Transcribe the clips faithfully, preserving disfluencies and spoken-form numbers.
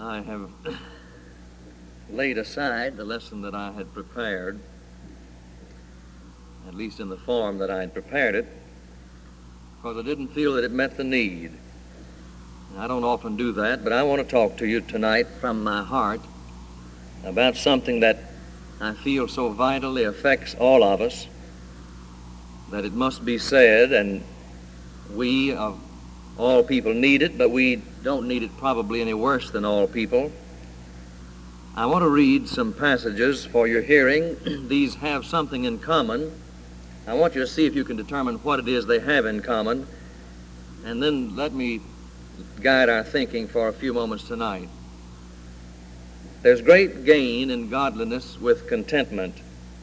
I have laid aside the lesson that I had prepared, at least in the form that I had prepared it, because I didn't feel that it met the need. And I don't often do that, but I want to talk to you tonight from my heart about something that I feel so vitally affects all of us that it must be said, and we of all people need it, but we don't need it probably any worse than all people. I want to read some passages for your hearing. These have something in common. I want you to see if you can determine what it is they have in common, and then let me guide our thinking for a few moments tonight. There's great gain in godliness with contentment.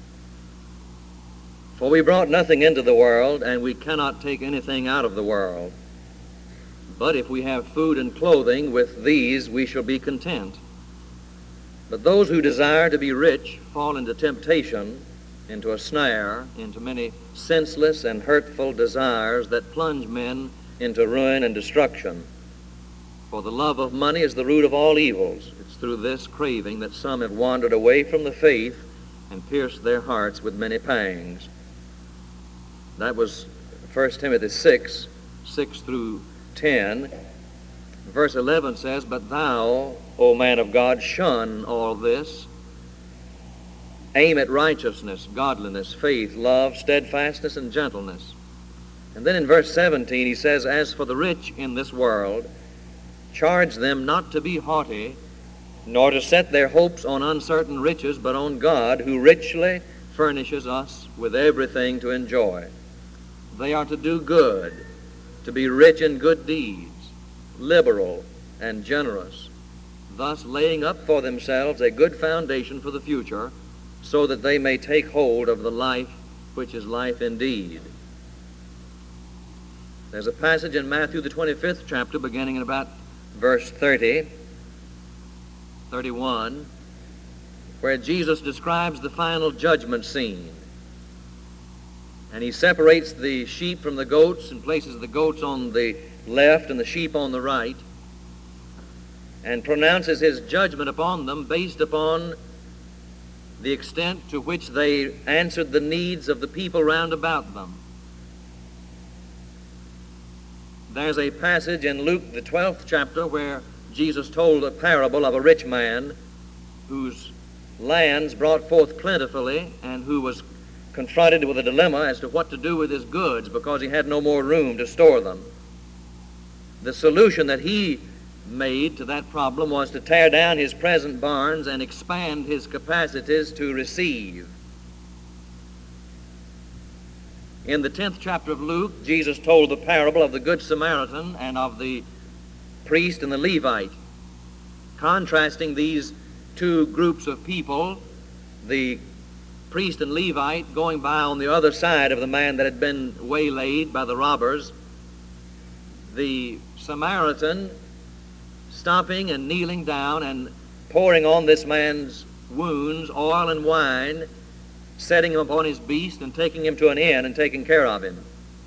For we brought nothing into the world, and we cannot take anything out of the world. But if we have food and clothing, with these we shall be content. But those who desire to be rich fall into temptation, into a snare, into many senseless and hurtful desires that plunge men into ruin and destruction. For the love of money is the root of all evils. It's through this craving that some have wandered away from the faith and pierced their hearts with many pangs. That was First Timothy six, six through ten. Verse eleven says, But thou, O man of God, shun all this. Aim at righteousness, godliness, faith, love, steadfastness, and gentleness. And then in verse seventeen he says, As for the rich in this world, charge them not to be haughty, nor to set their hopes on uncertain riches, but on God, who richly furnishes us with everything to enjoy. They are to do good, to be rich in good deeds, liberal and generous, thus laying up for themselves a good foundation for the future, so that they may take hold of the life which is life indeed. There's a passage in Matthew the twenty-fifth chapter, beginning in about verse thirty, thirty-one, where Jesus describes the final judgment scene. And he separates the sheep from the goats and places the goats on the left and the sheep on the right, and pronounces his judgment upon them based upon the extent to which they answered the needs of the people round about them. There's a passage in Luke, the twelfth chapter, where Jesus told a parable of a rich man whose lands brought forth plentifully and who was confronted with a dilemma as to what to do with his goods because he had no more room to store them. The solution that he made to that problem was to tear down his present barns and expand his capacities to receive. In the tenth chapter of Luke, Jesus told the parable of the Good Samaritan and of the priest and the Levite, contrasting these two groups of people, the priest and Levite going by on the other side of the man that had been waylaid by the robbers, the Samaritan stopping and kneeling down and pouring on this man's wounds oil and wine, setting him upon his beast and taking him to an inn and taking care of him.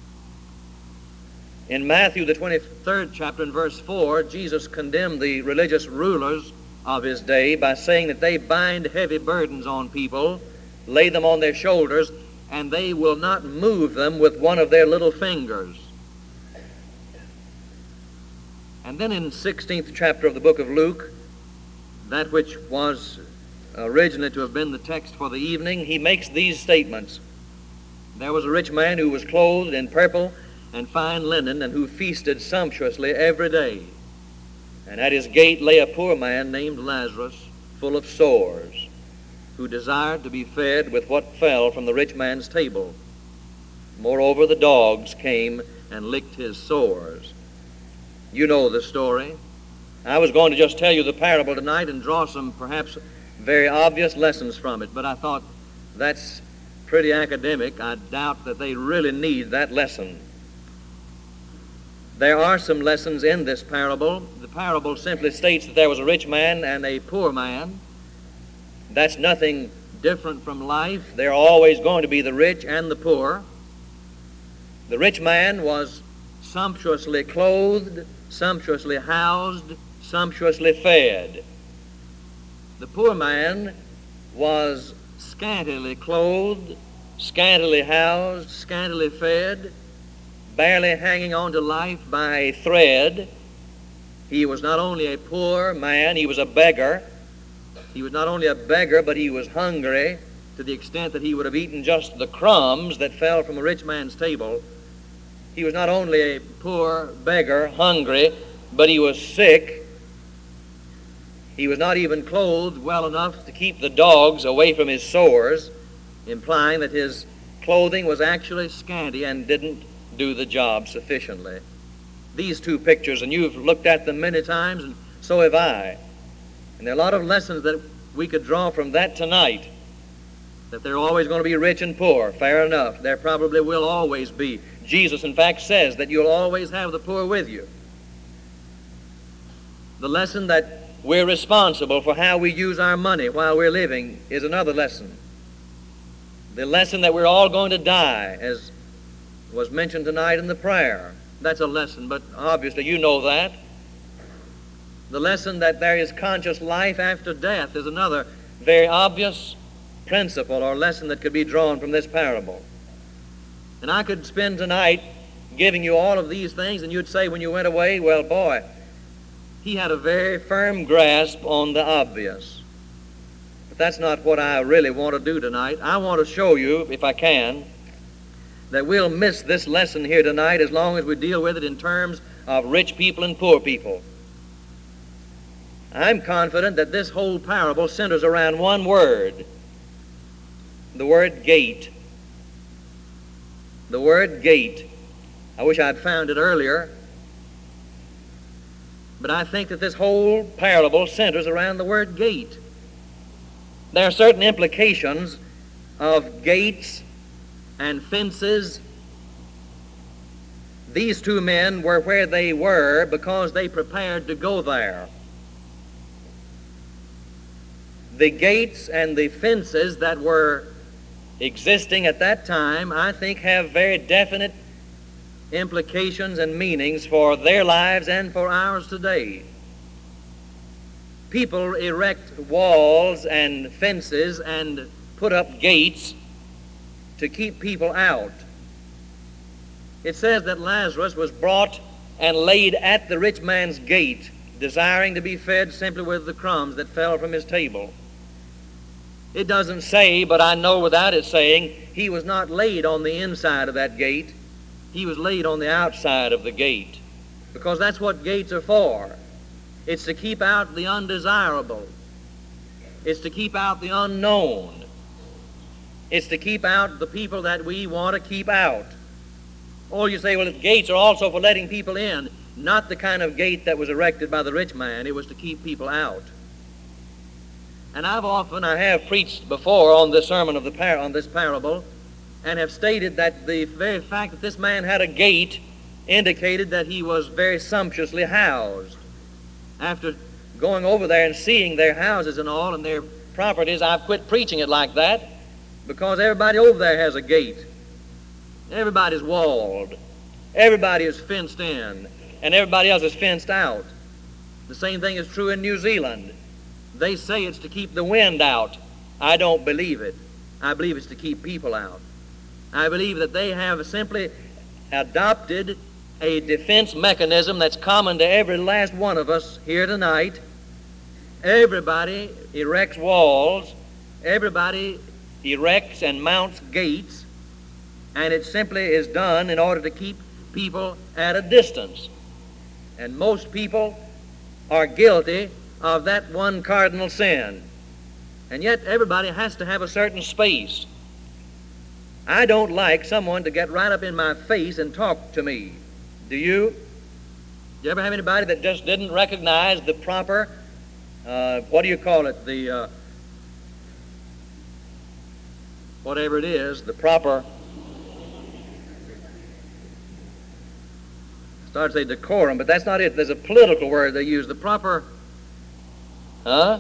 In Matthew, the twenty-third chapter, in verse four, Jesus condemned the religious rulers of his day by saying that they bind heavy burdens on people, lay them on their shoulders, and they will not move them with one of their little fingers. And then in the sixteenth chapter of the book of Luke, that which was originally to have been the text for the evening, he makes these statements. There was a rich man who was clothed in purple and fine linen, and who feasted sumptuously every day. And at his gate lay a poor man named Lazarus, full of sores, who desired to be fed with what fell from the rich man's table. Moreover, the dogs came and licked his sores. You know the story. I was going to just tell you the parable tonight and draw some perhaps very obvious lessons from it, but I thought that's pretty academic. I doubt that they really need that lesson. There are some lessons in this parable. The parable simply states that there was a rich man and a poor man. That's nothing different from life. There are always going to be the rich and the poor. The rich man was sumptuously clothed, sumptuously housed, sumptuously fed. The poor man was scantily clothed, scantily housed, scantily fed, barely hanging on to life by a thread. He was not only a poor man, he was a beggar. He was not only a beggar, but he was hungry to the extent that he would have eaten just the crumbs that fell from a rich man's table. He was not only a poor beggar, hungry, but he was sick. He was not even clothed well enough to keep the dogs away from his sores, implying that his clothing was actually scanty and didn't do the job sufficiently. These two pictures, and you've looked at them many times, and so have I. And there are a lot of lessons that we could draw from that tonight. That they're always going to be rich and poor, fair enough. There probably will always be. Jesus, in fact, says that you'll always have the poor with you. The lesson that we're responsible for how we use our money while we're living is another lesson. The lesson that we're all going to die, as was mentioned tonight in the prayer. That's a lesson, but obviously you know that. The lesson that there is conscious life after death is another very obvious principle or lesson that could be drawn from this parable. And I could spend tonight giving you all of these things, and you'd say when you went away, well, boy, he had a very firm grasp on the obvious. But that's not what I really want to do tonight. I want to show you, if I can, that we'll miss this lesson here tonight as long as we deal with it in terms of rich people and poor people. I'm confident that this whole parable centers around one word, the word gate. The word gate. I wish I'd found it earlier, but I think that this whole parable centers around the word gate. There are certain implications of gates and fences. These two men were where they were because they prepared to go there. The gates and the fences that were existing at that time, I think, have very definite implications and meanings for their lives and for ours today. People erect walls and fences and put up gates to keep people out. It says that Lazarus was brought and laid at the rich man's gate, desiring to be fed simply with the crumbs that fell from his table. It doesn't say, but I know without it saying, he was not laid on the inside of that gate. He was laid on the outside of the gate, because that's what gates are for. It's to keep out the undesirable. It's to keep out the unknown. It's to keep out the people that we want to keep out. Or you say, well, the gates are also for letting people in. Not the kind of gate that was erected by the rich man. It was to keep people out. And I've often, I have preached before on this sermon of the par- on this parable, and have stated that the very fact that this man had a gate indicated that he was very sumptuously housed. After going over there and seeing their houses and all and their properties, I've quit preaching it like that because everybody over there has a gate. Everybody's walled. Everybody is fenced in, and everybody else is fenced out. The same thing is true in New Zealand. They say it's to keep the wind out. I don't believe it. I believe it's to keep people out. I believe that they have simply adopted a defense mechanism that's common to every last one of us here tonight. Everybody erects walls. Everybody erects and mounts gates. And it simply is done in order to keep people at a distance. And most people are guilty of that one cardinal sin. And yet everybody has to have a certain space. I don't like someone to get right up in my face and talk to me. Do you? Do you ever have anybody that just didn't recognize the proper, uh, what do you call it, the, uh, whatever it is, the proper, I started to say decorum, but that's not it. There's a political word they use, the proper, huh?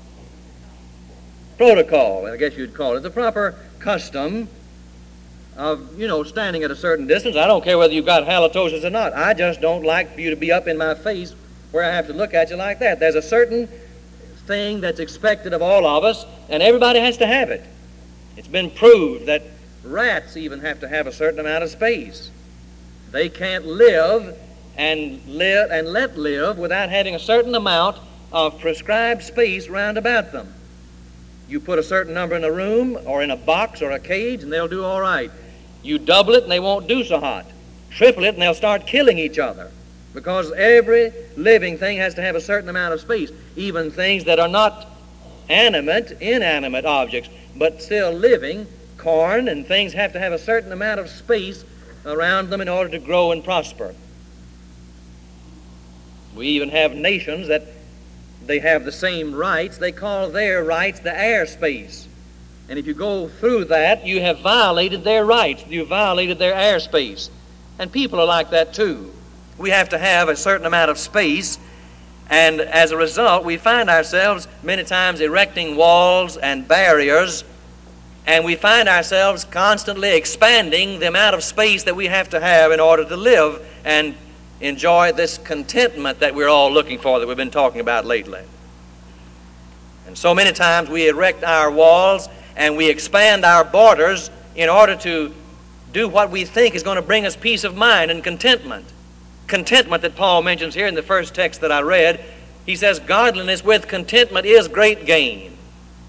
Protocol, I guess you'd call it, the proper custom of, you know, standing at a certain distance. I don't care whether you've got halitosis or not. I just don't like for you to be up in my face where I have to look at you like that. There's a certain thing that's expected of all of us, and everybody has to have it. It's been proved that rats even have to have a certain amount of space. They can't live and live and let live without having a certain amount of prescribed space round about them. You put a certain number in a room or in a box or a cage and they'll do all right. You double it and they won't do so hot. Triple it and they'll start killing each other, because every living thing has to have a certain amount of space, even things that are not animate, inanimate objects, but still living. Corn and things have to have a certain amount of space around them in order to grow and prosper. We even have nations that they have the same rights. They call their rights the airspace. And if you go through that, you have violated their rights. You violated their airspace. And people are like that too. We have to have a certain amount of space, and as a result, we find ourselves many times erecting walls and barriers, and we find ourselves constantly expanding the amount of space that we have to have in order to live and enjoy this contentment that we're all looking for, that we've been talking about lately. And so many times we erect our walls and we expand our borders in order to do what we think is going to bring us peace of mind and contentment. Contentment that Paul mentions here in the first text that I read. He says, godliness with contentment is great gain.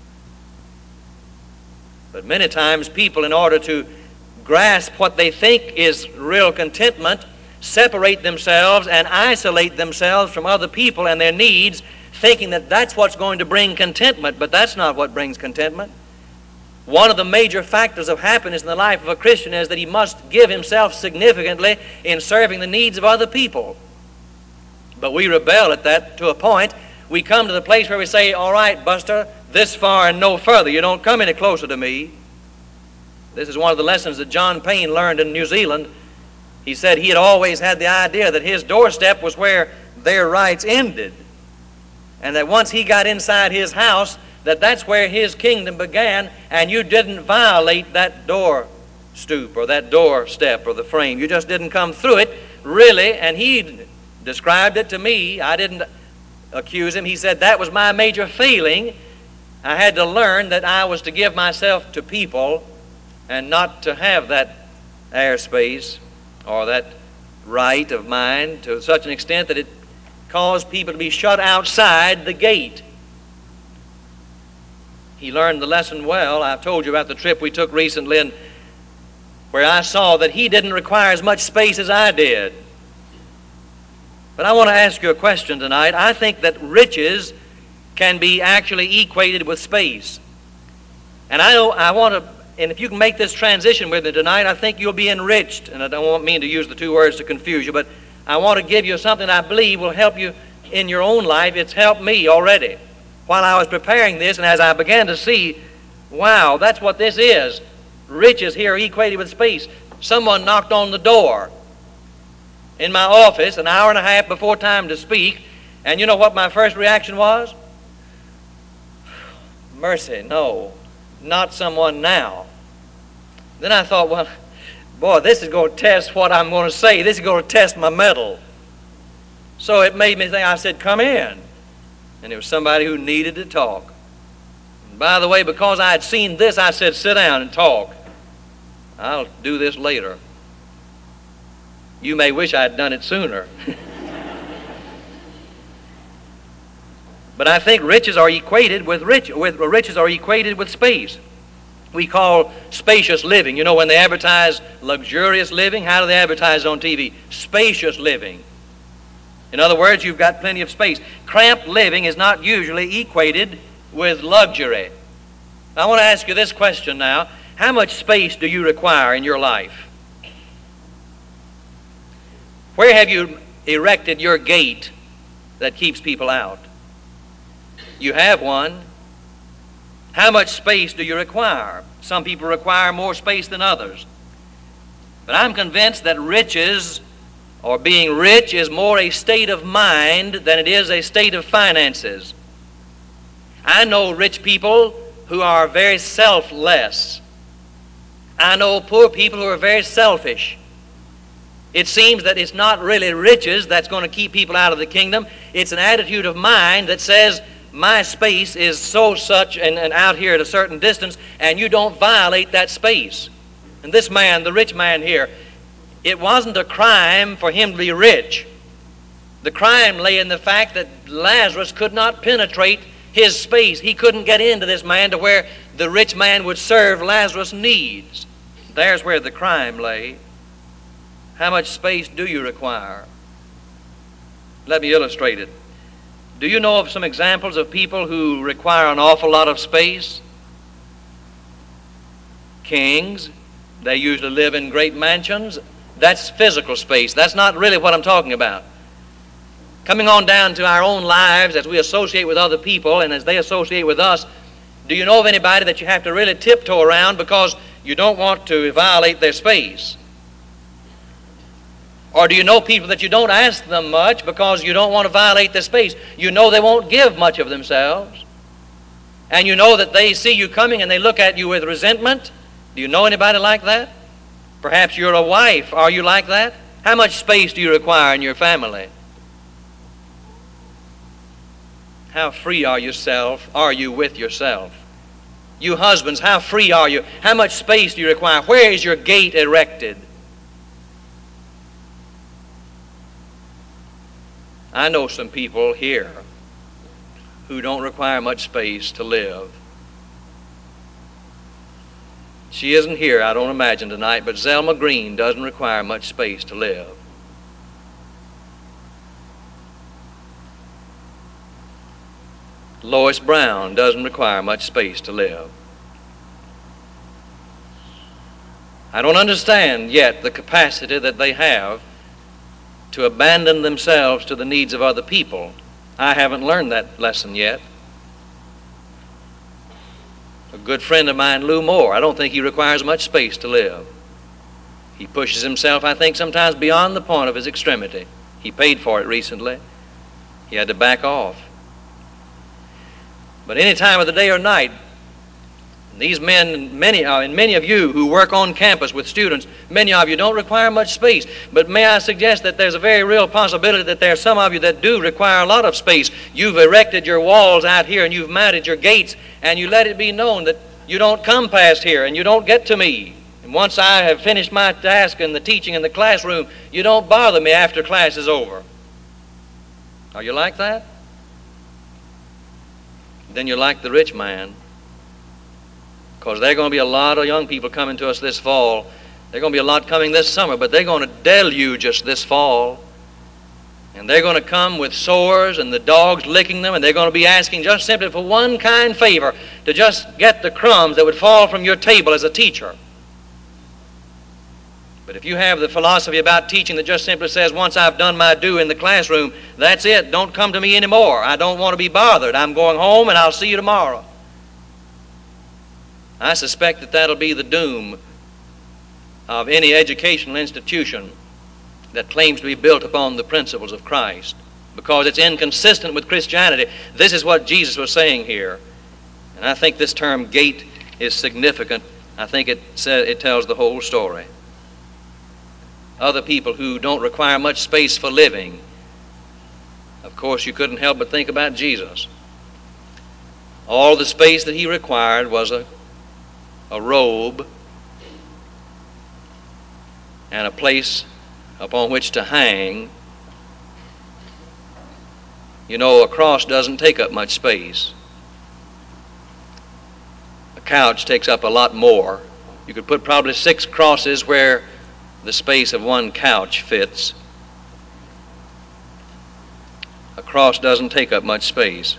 But many times people, in order to grasp what they think is real contentment, separate themselves and isolate themselves from other people and their needs, thinking that that's what's going to bring contentment, but that's not what brings contentment. One of the major factors of happiness in the life of a Christian is that he must give himself significantly in serving the needs of other people. But we rebel at that to a point. We come to the place where we say, all right, Buster, this far and no further. You don't come any closer to me. This is one of the lessons that John Payne learned in New Zealand. He said he had always had the idea that his doorstep was where their rights ended, and that once he got inside his house, that that's where his kingdom began, and you didn't violate that door stoop or that doorstep or the frame. You just didn't come through it, really. And he described it to me. I didn't accuse him. He said that was my major failing. I had to learn that I was to give myself to people and not to have that airspace or that right of mine to such an extent that it caused people to be shut outside the gate. He learned the lesson well. I've told you about the trip we took recently, and where I saw that he didn't require as much space as I did. But I want to ask you a question tonight. I think that riches can be actually equated with space. And I, I want to, and if you can make this transition with me tonight, I think you'll be enriched. And I don't mean to use the two words to confuse you, but I want to give you something I believe will help you in your own life. It's helped me already. While I was preparing this, and as I began to see, wow, that's what this is. Riches here equated with space. Someone knocked on the door in my office an hour and a half before time to speak, and you know what my first reaction was? Mercy, no, not someone now. Then I thought, well, boy, this is going to test what I'm going to say. This is going to test my mettle. So it made me think. I said, come in. And it was somebody who needed to talk. And by the way, because I had seen this, I said, sit down and talk. I'll do this later. You may wish I had done it sooner. But I think riches are equated with rich, with riches are equated with space. We call spacious living. You know, when they advertise luxurious living, how do they advertise on T V? Spacious living. In other words, you've got plenty of space. Cramped living is not usually equated with luxury. I want to ask you this question now. How much space do you require in your life? Where have you erected your gate that keeps people out? You have one. How much space do you require? Some people require more space than others. But I'm convinced that riches, or being rich, is more a state of mind than it is a state of finances. I know rich people who are very selfless. I know poor people who are very selfish. It seems that it's not really riches that's going to keep people out of the kingdom. It's an attitude of mind that says, my space is so such and, and out here at a certain distance, and you don't violate that space. And this man, the rich man here, it wasn't a crime for him to be rich. The crime lay in the fact that Lazarus could not penetrate his space. He couldn't get into this man to where the rich man would serve Lazarus' needs. There's where the crime lay. How much space do you require? Let me illustrate it. Do you know of some examples of people who require an awful lot of space? Kings. They usually live in great mansions. That's physical space. That's not really what I'm talking about. Coming on down to our own lives as we associate with other people and as they associate with us, do you know of anybody that you have to really tiptoe around because you don't want to violate their space? Or do you know people that you don't ask them much because you don't want to violate their space? You know they won't give much of themselves. And you know that they see you coming and they look at you with resentment. Do you know anybody like that? Perhaps you're a wife. Are you like that? How much space do you require in your family? How free are yourself? Are you with yourself? You husbands, how free are you? How much space do you require? Where is your gate erected? I know some people here who don't require much space to live. She isn't here, I don't imagine, tonight, but Zelma Green doesn't require much space to live. Lois Brown doesn't require much space to live. I don't understand yet the capacity that they have to abandon themselves to the needs of other people. I haven't learned that lesson yet. A good friend of mine, Lou Moore, I don't think he requires much space to live. He pushes himself, I think, sometimes beyond the point of his extremity. He paid for it recently. He had to back off. But any time of the day or night, these men, many, uh, and many of you who work on campus with students, many of you don't require much space. But may I suggest that there's a very real possibility that there are some of you that do require a lot of space. You've erected your walls out here and you've mounted your gates and you let it be known that you don't come past here and you don't get to me. And once I have finished my task in the teaching in the classroom, you don't bother me after class is over. Are you like that? Then you're like the rich man. Because there are going to be a lot of young people coming to us this fall. There are going to be a lot coming this summer, but they're going to deluge us this fall. And they're going to come with sores and the dogs licking them, and they're going to be asking just simply for one kind favor, to just get the crumbs that would fall from your table as a teacher. But if you have the philosophy about teaching that just simply says, once I've done my due in the classroom, that's it, don't come to me anymore. I don't want to be bothered. I'm going home and I'll see you tomorrow. I suspect that that'll be the doom of any educational institution that claims to be built upon the principles of Christ, because it's inconsistent with Christianity. This is what Jesus was saying here. And I think this term gate is significant. I think it says, it tells the whole story. Other people who don't require much space for living, of course you couldn't help but think about Jesus. All the space that he required was a a robe and a place upon which to hang. You know, a cross doesn't take up much space. A couch takes up a lot more. You could put probably six crosses where the space of one couch fits. A cross doesn't take up much space.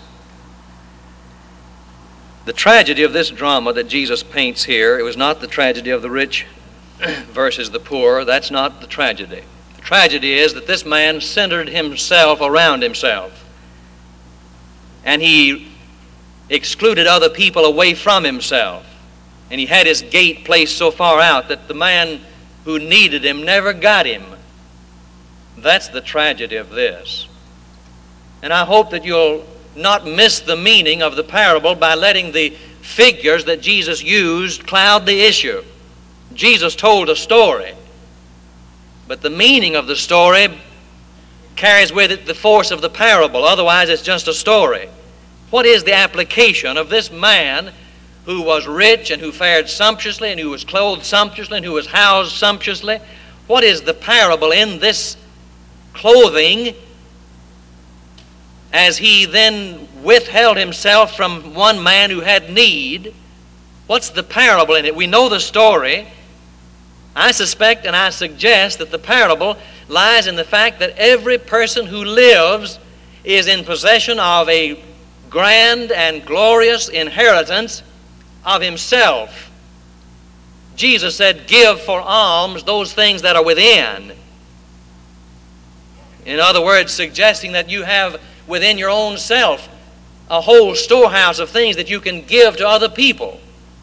The tragedy of this drama that Jesus paints here, it was not the tragedy of the rich versus the poor. That's not the tragedy. The tragedy is that this man centered himself around himself. And he excluded other people away from himself. And he had his gate placed so far out that the man who needed him never got him. That's the tragedy of this. And I hope that you'll not miss the meaning of the parable by letting the figures that Jesus used cloud the issue. Jesus told a story. But the meaning of the story carries with it the force of the parable. Otherwise, it's just a story. What is the application of this man who was rich and who fared sumptuously and who was clothed sumptuously and who was housed sumptuously? What is the parable in this clothing as he then withheld himself from one man who had need? What's the parable in it? We know the story. I suspect and I suggest that the parable lies in the fact that every person who lives is in possession of a grand and glorious inheritance of himself. Jesus said, "Give for alms those things that are within." In other words, suggesting that you have within your own self a whole storehouse of things that you can give to other people,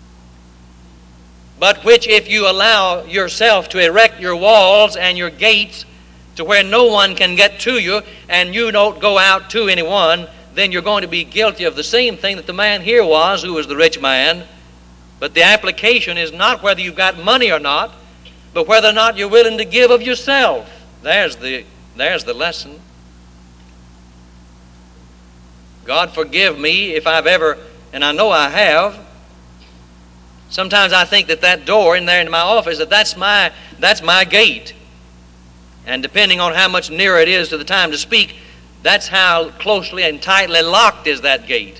but which, if you allow yourself to erect your walls and your gates to where no one can get to you and you don't go out to anyone, then you're going to be guilty of the same thing that the man here was, who was the rich man. But the application is not whether you've got money or not, but whether or not you're willing to give of yourself. There's the, there's the lesson. God forgive me if I've ever, and I know I have, sometimes I think that that door in there in my office, that that's my, that's my gate. And depending on how much nearer it is to the time to speak, that's how closely and tightly locked is that gate.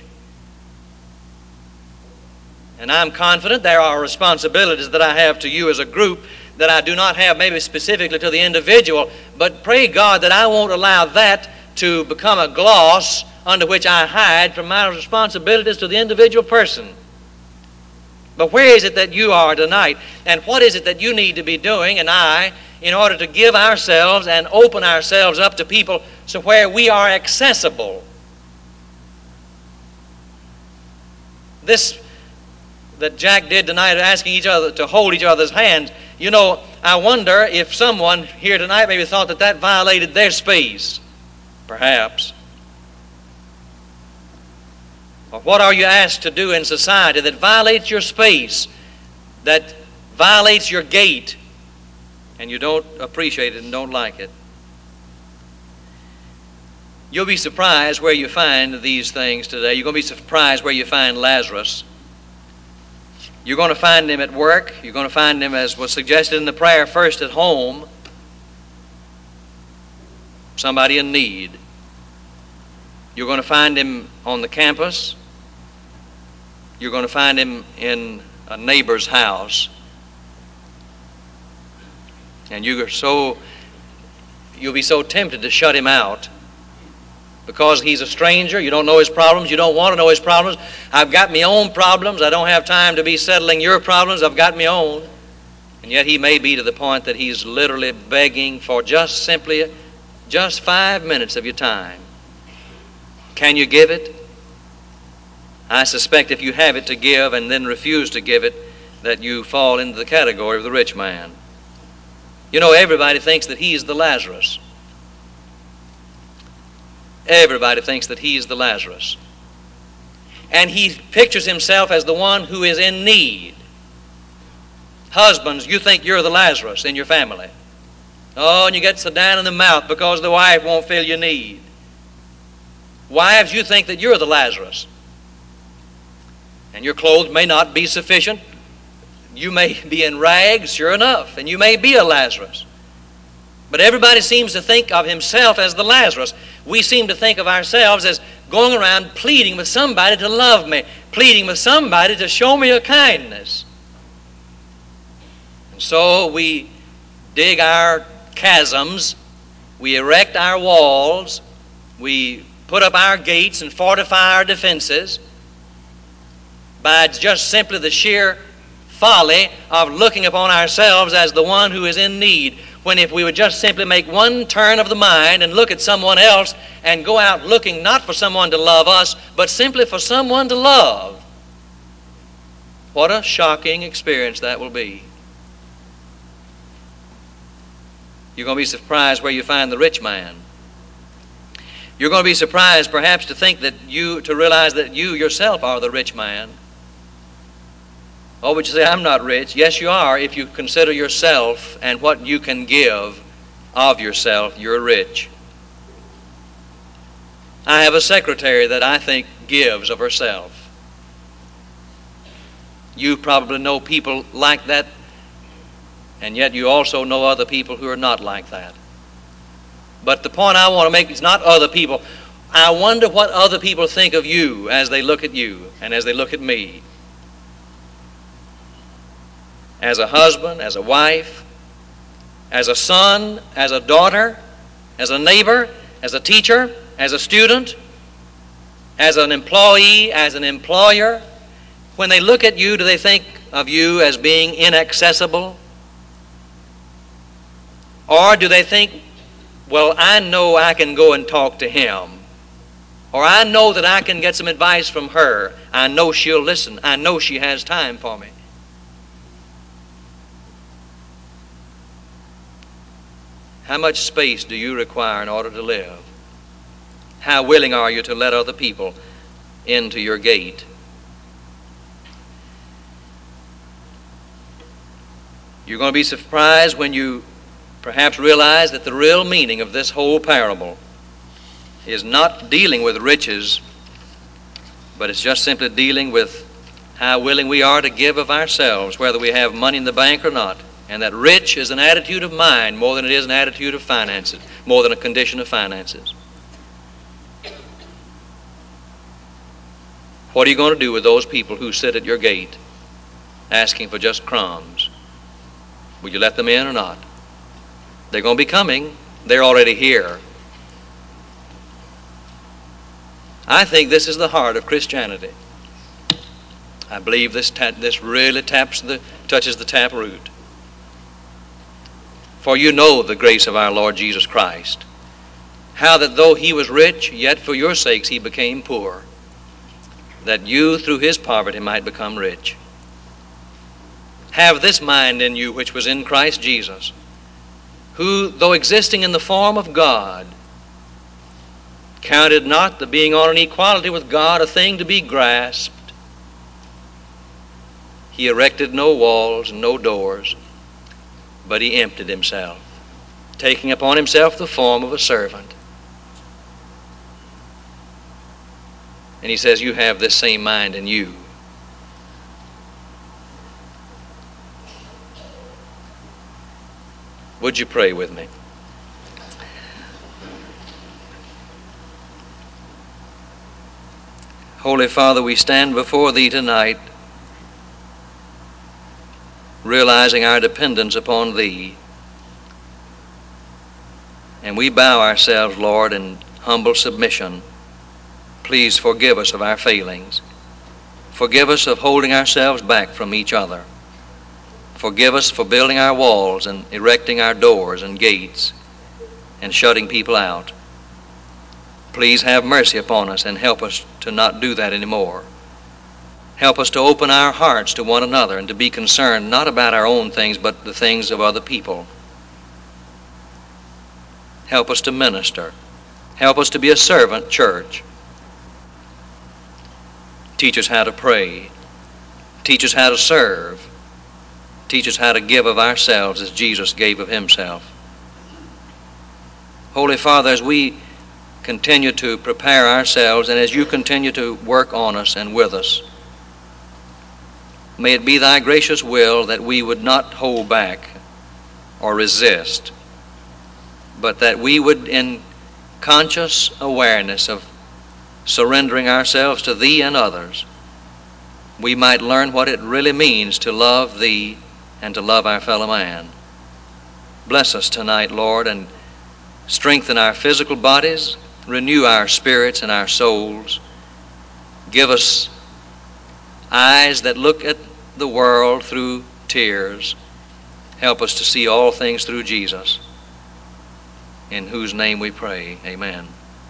And I'm confident there are responsibilities that I have to you as a group that I do not have maybe specifically to the individual, but pray God that I won't allow that to become a gloss under which I hide from my responsibilities to the individual person. But where is it that you are tonight? And what is it that you need to be doing, and I, in order to give ourselves and open ourselves up to people so where we are accessible? This that Jack did tonight, asking each other to hold each other's hands, you know, I wonder if someone here tonight maybe thought that that violated their space. Perhaps. Or what are you asked to do in society that violates your space, that violates your gate, and you don't appreciate it and don't like it? You'll be surprised where you find these things today. You're going to be surprised where you find Lazarus. You're going to find him at work. You're going to find him, as was suggested in the prayer, first at home. Somebody in need. You're going to find him on the campus. You're going to find him in a neighbor's house. And you're so, you'll be so tempted to shut him out because he's a stranger. You don't know his problems. You don't want to know his problems. I've got my own problems. I don't have time to be settling your problems. I've got my own. And yet he may be to the point that he's literally begging for just simply just five minutes of your time. Can you give it? I suspect if you have it to give and then refuse to give it, that you fall into the category of the rich man. You know, everybody thinks that he's the Lazarus. Everybody thinks that he's the Lazarus. And he pictures himself as the one who is in need. Husbands, you think you're the Lazarus in your family. Oh, and you get so down in the mouth because the wife won't fill your need. Wives, you think that you're the Lazarus. And your clothes may not be sufficient. You may be in rags, sure enough, and you may be a Lazarus. But everybody seems to think of himself as the Lazarus. We seem to think of ourselves as going around pleading with somebody to love me, pleading with somebody to show me a kindness. And so we dig our chasms, we erect our walls, we put up our gates and fortify our defenses by just simply the sheer folly of looking upon ourselves as the one who is in need, when if we would just simply make one turn of the mind and look at someone else and go out looking not for someone to love us, but simply for someone to love, what a shocking experience that will be. You're going to be surprised where you find the rich man. You're going to be surprised perhaps to think that you, to realize that you yourself are the rich man. Oh, but you say, I'm not rich. Yes, you are if you consider yourself and what you can give of yourself you're rich. I have a secretary that I think gives of herself. You probably know people like that, and yet you also know other people who are not like that. But the point I want to make is not other people. I wonder what other people think of you as they look at you and as they look at me. As a husband, as a wife, as a son, as a daughter, as a neighbor, as a teacher, as a student, as an employee, as an employer. When they look at you, do they think of you as being inaccessible? Or do they think, well, I know I can go and talk to him. Or I know that I can get some advice from her. I know she'll listen. I know she has time for me. How much space do you require in order to live? How willing are you to let other people into your gate? You're going to be surprised when you perhaps realize that the real meaning of this whole parable is not dealing with riches, but it's just simply dealing with how willing we are to give of ourselves, whether we have money in the bank or not. And that rich is an attitude of mind more than it is an attitude of finances, more than a condition of finances. What are you going to do with those people who sit at your gate asking for just crumbs? Will you let them in or not? They're going to be coming. They're already here. I think this is the heart of Christianity. I believe this ta- this really taps the touches the tap root. For you know the grace of our Lord Jesus Christ, how that though he was rich, yet for your sakes he became poor, that you through his poverty might become rich. Have this mind in you which was in Christ Jesus, who, though existing in the form of God, counted not the being on an equality with God a thing to be grasped. He erected no walls and no doors, but he emptied himself, taking upon himself the form of a servant. And he says, you have this same mind in you. Would you pray with me? Holy Father, we stand before thee tonight, realizing our dependence upon thee. And we bow ourselves, Lord, in humble submission. Please forgive us of our failings. Forgive us of holding ourselves back from each other. Forgive us for building our walls and erecting our doors and gates and shutting people out. Please have mercy upon us and help us to not do that anymore. Help us to open our hearts to one another and to be concerned not about our own things but the things of other people. Help us to minister. Help us to be a servant church. Teach us how to pray. Teach us how to serve. Teach us how to give of ourselves as Jesus gave of himself. Holy Father, as we continue to prepare ourselves and as you continue to work on us and with us, may it be thy gracious will that we would not hold back or resist, but that we would, in conscious awareness of surrendering ourselves to thee and others, we might learn what it really means to love thee and to love our fellow man. Bless us tonight, Lord, and strengthen our physical bodies, renew our spirits and our souls. Give us eyes that look at the world through tears. Help us to see all things through Jesus, in whose name we pray. Amen.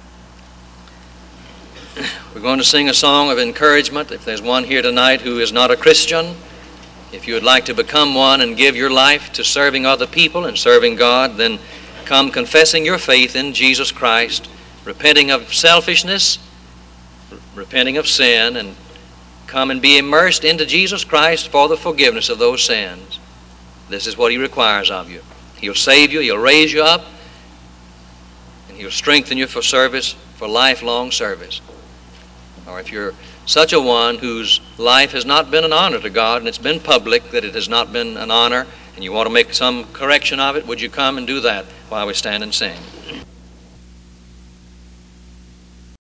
We're going to sing a song of encouragement. If there's one here tonight who is not a Christian, if you would like to become one and give your life to serving other people and serving God, then come confessing your faith in Jesus Christ, repenting of selfishness, repenting of sin, and come and be immersed into Jesus Christ for the forgiveness of those sins. This is what he requires of you. He'll save you, he'll raise you up, He'll strengthen you for service, for lifelong service. Or if you're such a one whose life has not been an honor to God, and it's been public that it has not been an honor, and you want to make some correction of it, would you come and do that while we stand and sing?